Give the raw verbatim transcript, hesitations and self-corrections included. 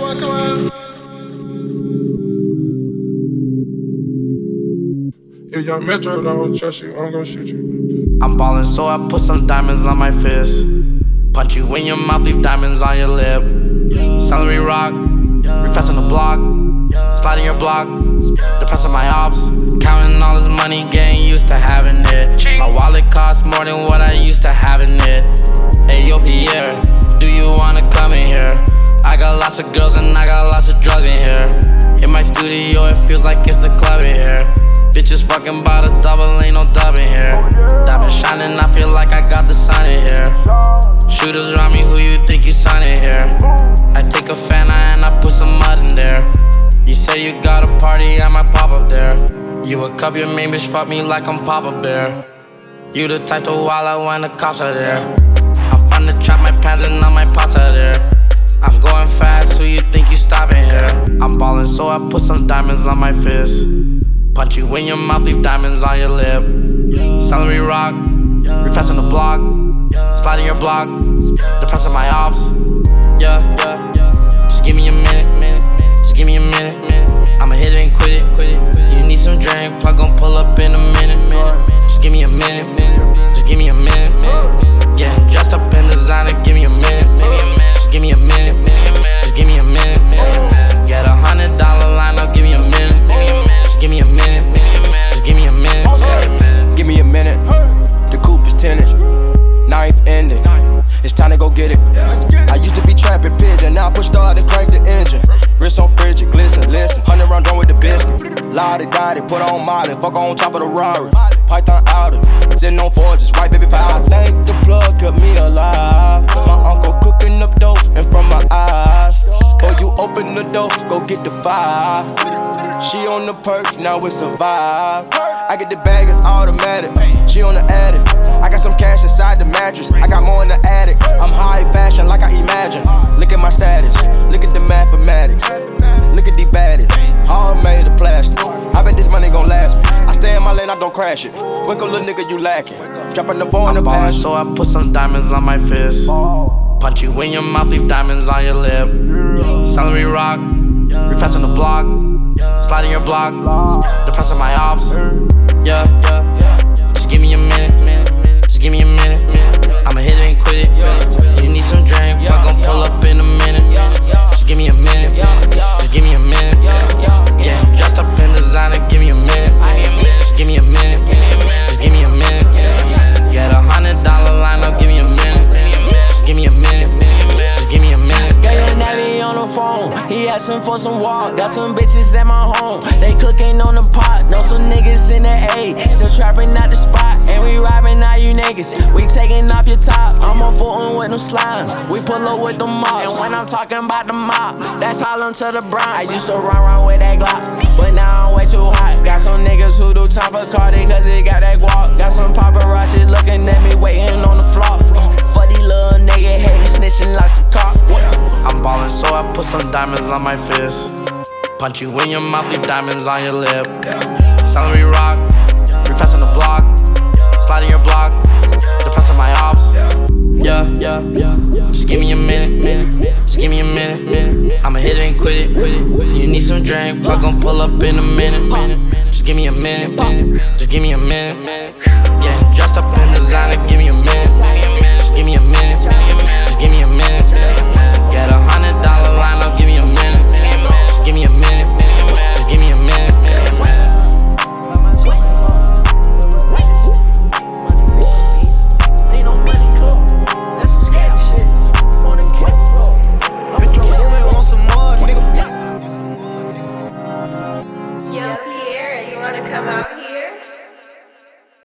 on, come on. If young Metro don't trust you, I'm gon' shoot you. I'm ballin', so I put some diamonds on my fist. Punch you in your mouth, leave diamonds on your lip. Celery rock, repressing the block, sliding your block, depressing my ops. Counting all this money, getting used to having it. My wallet costs more than what I used to having it. Hey yo Pierre, do you wanna come in here? I got lots of girls and I got lots of drugs in here. In my studio, it feels like it's a club in here. Bitches fucking by the double, ain't no dub in here. Diamond shining, I feel like I got the sun in here. Shooters around me, who you think you signing here? I take a Fanta and I put some mud in there. You say you got a party, I might pop up there. You a cup, your main bitch, fuck me like I'm Papa Bear. You the type to wild out when the cops are there. I'm fun to trap my pants and all my pots are there. I'm going fast, who you think you stopping here? I'm ballin', so I put some diamonds on my fist. Punch you in your mouth, leave diamonds on your lip. Celery rock, repressing the block, sliding your block, depressing my ops. Yeah, yeah, just give me a minute, minute, just give me a minute, minute. I'ma hit it and quit it, quit it. You need some drink, plug gon' pull up in a minute, minute. Just give me a minute, minute, just give me a minute, minute. Getting dressed up in designer, give me a minute, just give me a minute, just give me a minute, minute. Get a hundred dollar line up, give me a minute. Give me a minute, just give me a minute. Give me a minute, the coupe is tinted, ninth ending, it's time to go get it. I used to be trapping pigeon, now I push start and crank the engine. Wrist on frigid, glisten, listen, hundred round drum with the biscuit. Lottie, got it, put on Molly, fuck on top of the Rari. Python outer, sitting on forges, right baby power. I think the plug kept me alive. My uncle cooking up dope in front of my eyes. Before you open the door, go get the fire. She on the perk, now it's a vibe. I get the bag, it's automatic. She on the attic. I got some cash inside the mattress. I got more in the attic. I'm high fashion like I imagine. Look at my status. Look at the mathematics. Look at the baddest. All made of plastic. I bet this money gon' last me. I stay in my lane, I don't crash it. Winkle little nigga, you lacking. Dropping the phone in the past. So I put some diamonds on my fist. Punch you in your mouth, leave diamonds on your lip. Celery rock, repressing the block, sliding your block, depressing my ops. Yeah, just give me a minute, just give me a minute. I'ma hit it and quit it. You need some drink, I gon' pull up in a minute. Just give me a minute, just give me a minute. Yeah, dressed up in designer, give me a minute. Just give me a minute, just give me a minute. Get a hundred dollar line up, give me a minute. Just give me a minute, just give me a minute. Got your natty on the phone, he asking for some walk. Got some bitches at my home, they cooking on the pot. Know some niggas in the A, still trapping out the spot. And we robbing all you niggas, we taking off your top. I'm on footin' with them slimes, we pull up with the mops. And when I'm talking about the mop, that's Harlem to the Bronx. I used to run around with that Glock, but now I'm way too hot. Got some niggas who do time for Cardi, cause they got that guap. Got some paparazzi looking at me, waiting on the flop. For these little nigga hatin', snitching like some cop. I'm ballin', so I put some diamonds on my fist. Punch you in your mouth, leave diamonds on your lip. Celery rock, repressing the block, sliding your block, depressing my ops. Yeah, just give me a minute, just give me a minute. I'ma hit it and quit it. You need some drink, plug gon' pull up in a minute. Just give me a minute, just give me a minute. Getting dressed up in designer, give me a minute.